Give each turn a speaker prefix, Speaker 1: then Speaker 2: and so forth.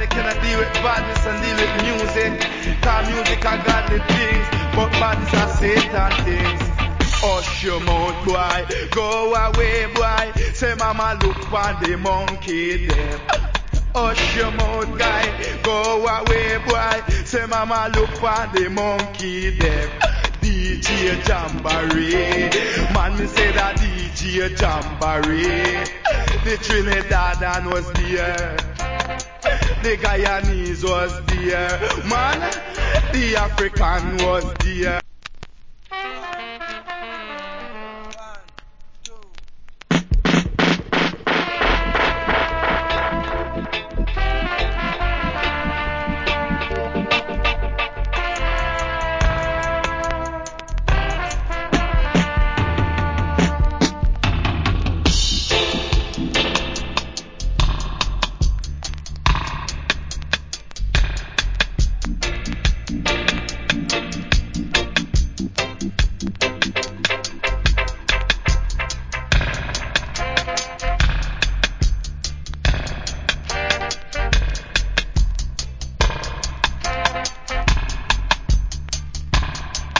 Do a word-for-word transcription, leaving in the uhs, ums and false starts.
Speaker 1: cannot deal with badness and deal with music. Cause music are godly things, but badness are Satan things. Hush your mouth, boy, go away, boy. Say mama look on the monkey them. Hush your mouth, guy, go away, boy. Say mama look on the monkey them. D J Jamboree, man me say that D J Jamboree. The Trinidadian was there, the Guyanese was there, man, the African was there.